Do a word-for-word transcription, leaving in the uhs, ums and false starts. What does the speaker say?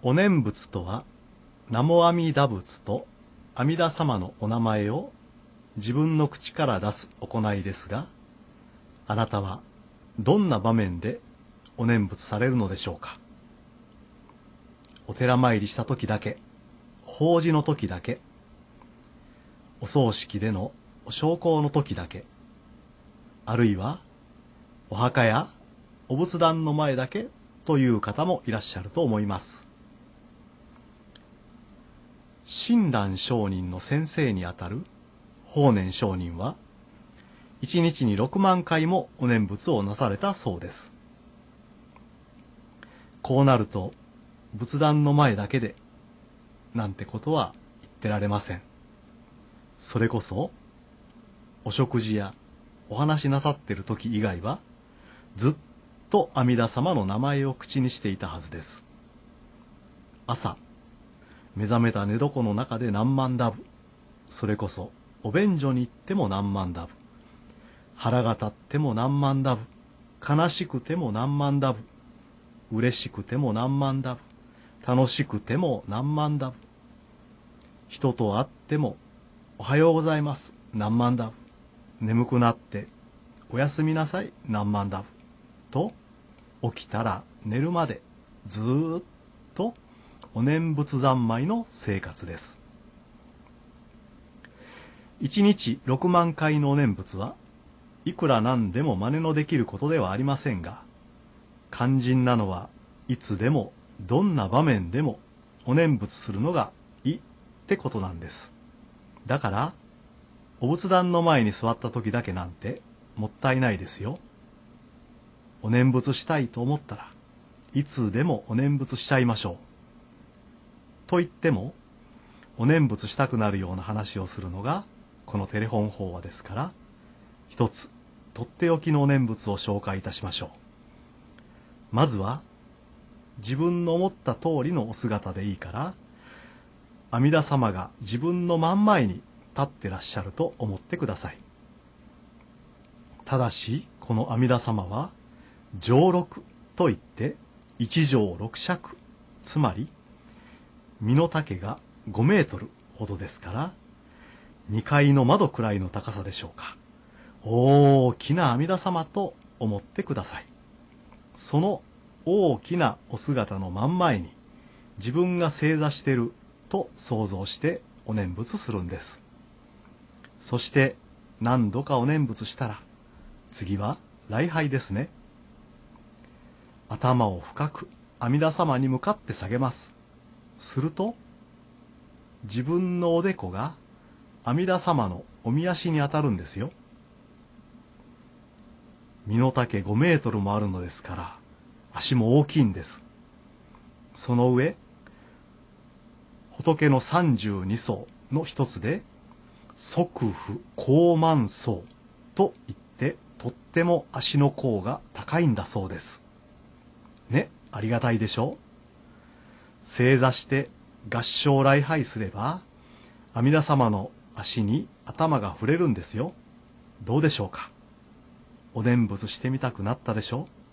お念仏とは、南無阿弥陀仏と阿弥陀様のお名前を自分の口から出す行いですが、あなたはどんな場面でお念仏されるのでしょうか。お寺参りした時だけ、法事の時だけ、お葬式でのお焼香の時だけ、あるいはお墓やお仏壇の前だけという方もいらっしゃると思います。親鸞上人の先生にあたる法然上人は、一日に六万回もお念仏をなされたそうです。こうなると、仏壇の前だけで、なんてことは言ってられません。それこそ、お食事やお話しなさっている時以外は、ずっと阿弥陀様の名前を口にしていたはずです。朝、目覚めた寝床の中で何万ダブ、それこそお便所に行っても何万ダブ、腹が立っても何万ダブ、悲しくても何万ダブ、嬉しくても何万ダブ、楽しくても何万ダブ、人と会ってもおはようございます何万ダブ、眠くなっておやすみなさい何万ダブと、起きたら寝るまでずーっとお念仏三昧の生活です。一日六万回のお念仏はいくらなんでも真似のできることではありませんが、肝心なのはいつでもどんな場面でもお念仏するのがいいってことなんです。だから、お仏壇の前に座った時だけなんてもったいないですよ。お念仏したいと思ったらいつでもお念仏しちゃいましょう。と言っても、お念仏したくなるような話をするのがこのテレフォン法話ですから、一つとっておきのお念仏を紹介いたしましょう。まずは自分の思った通りのお姿でいいから、阿弥陀様が自分の真ん前に立ってらっしゃると思ってください。ただしこの阿弥陀様は上六といって一丈六尺、つまり身の丈がごメートルほどですから、にかいの窓くらいの高さでしょうか。大きな阿弥陀様と思ってください。その大きなお姿の真ん前に自分が正座していると想像してお念仏するんです。そして何度かお念仏したら、次は礼拝ですね。頭を深く阿弥陀様に向かって下げます。すると、自分のおでこが阿弥陀様のおみ足に当たるんですよ。身の丈ごメートルもあるのですから、足も大きいんです。その上、仏のさんじゅうに層の一つで、側不高慢層といって、とっても足の甲が高いんだそうです。ね、ありがたいでしょう。正座して合掌礼拝すれば、阿弥陀様の足に頭が触れるんですよ。どうでしょうか。お念仏してみたくなったでしょう。